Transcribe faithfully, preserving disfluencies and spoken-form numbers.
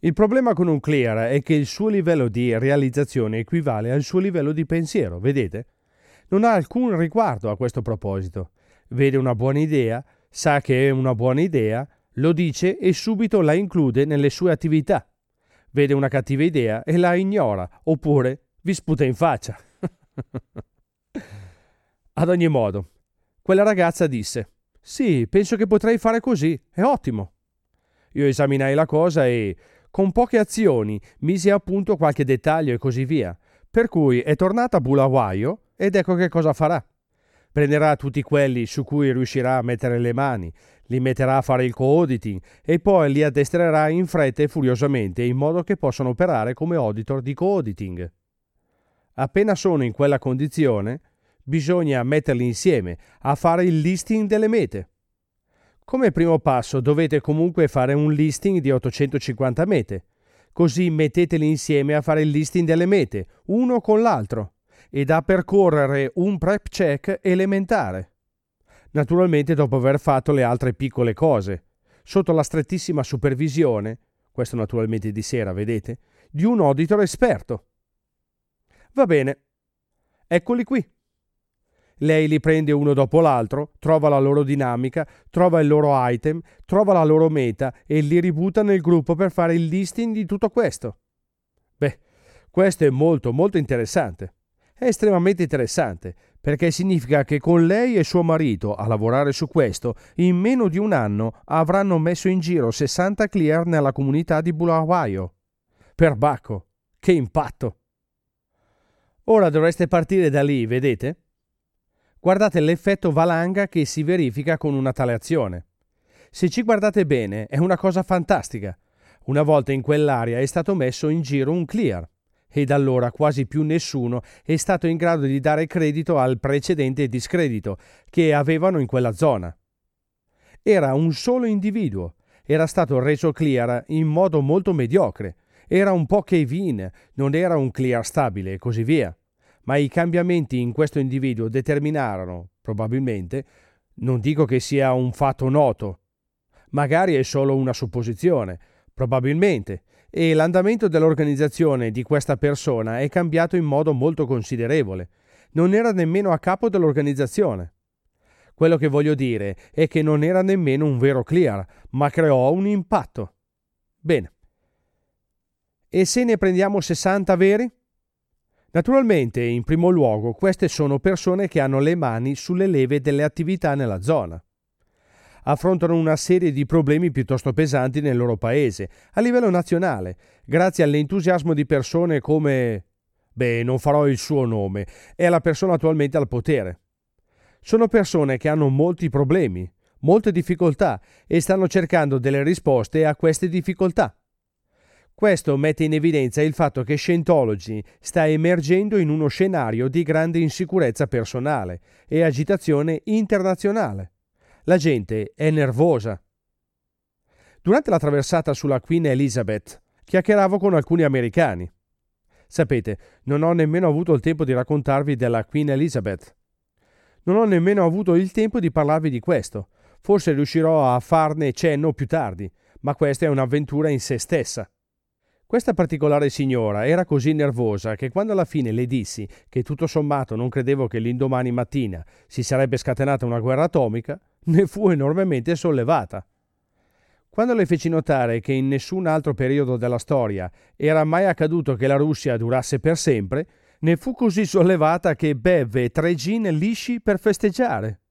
Il problema con un clear è che il suo livello di realizzazione equivale al suo livello di pensiero, vedete? Non ha alcun riguardo a questo proposito. Vede una buona idea, sa che è una buona idea, lo dice e subito la include nelle sue attività. Vede una cattiva idea e la ignora, oppure vi sputa in faccia. Ad ogni modo, quella ragazza disse: «Sì, penso che potrei fare così, è ottimo». Io esaminai la cosa e, con poche azioni, misi a punto qualche dettaglio e così via, per cui è tornata a Bulawayo ed ecco che cosa farà. Prenderà tutti quelli su cui riuscirà a mettere le mani, li metterà a fare il co-auditing e poi li addestrerà in fretta e furiosamente in modo che possano operare come auditor di co-auditing. Appena sono in quella condizione, bisogna metterli insieme a fare il listing delle mete. Come primo passo dovete comunque fare un listing di ottocentocinquanta mete, così metteteli insieme a fare il listing delle mete, uno con l'altro, e da percorrere un prep check elementare. Naturalmente dopo aver fatto le altre piccole cose, sotto la strettissima supervisione, questo naturalmente di sera, vedete, di un auditor esperto. Va bene, eccoli qui. Lei li prende uno dopo l'altro, trova la loro dinamica, trova il loro item, trova la loro meta e li ributta nel gruppo per fare il listing di tutto questo. Beh, questo è molto molto interessante. È estremamente interessante, perché significa che con lei e suo marito a lavorare su questo, in meno di un anno avranno messo in giro sessanta clear nella comunità di Bulawayo. Perbacco, che impatto! Ora dovreste partire da lì, vedete? Guardate l'effetto valanga che si verifica con una tale azione. Se ci guardate bene, è una cosa fantastica. Una volta in quell'area è stato messo in giro un clear, e da allora quasi più nessuno è stato in grado di dare credito al precedente discredito che avevano in quella zona. Era un solo individuo, era stato reso clear in modo molto mediocre, era un po' cave-in, non era un clear stabile e così via. Ma i cambiamenti in questo individuo determinarono, probabilmente, non dico che sia un fatto noto, magari è solo una supposizione, probabilmente, e l'andamento dell'organizzazione di questa persona è cambiato in modo molto considerevole. Non era nemmeno a capo dell'organizzazione. Quello che voglio dire è che non era nemmeno un vero clear, ma creò un impatto. Bene. E se ne prendiamo sessanta veri? Naturalmente, in primo luogo, queste sono persone che hanno le mani sulle leve delle attività nella zona. Affrontano una serie di problemi piuttosto pesanti nel loro paese, a livello nazionale, grazie all'entusiasmo di persone come... Beh, non farò il suo nome, è la persona attualmente al potere. Sono persone che hanno molti problemi, molte difficoltà e stanno cercando delle risposte a queste difficoltà. Questo mette in evidenza il fatto che Scientology sta emergendo in uno scenario di grande insicurezza personale e agitazione internazionale. La gente è nervosa. Durante la traversata sulla Queen Elizabeth, chiacchieravo con alcuni americani. Sapete, non ho nemmeno avuto il tempo di raccontarvi della Queen Elizabeth. Non ho nemmeno avuto il tempo di parlarvi di questo. Forse riuscirò a farne cenno più tardi, ma questa è un'avventura in se stessa. Questa particolare signora era così nervosa che quando alla fine le dissi che tutto sommato non credevo che l'indomani mattina si sarebbe scatenata una guerra atomica, ne fu enormemente sollevata. Quando le feci notare che in nessun altro periodo della storia era mai accaduto che la Russia durasse per sempre, ne fu così sollevata che bevve tre gin lisci per festeggiare.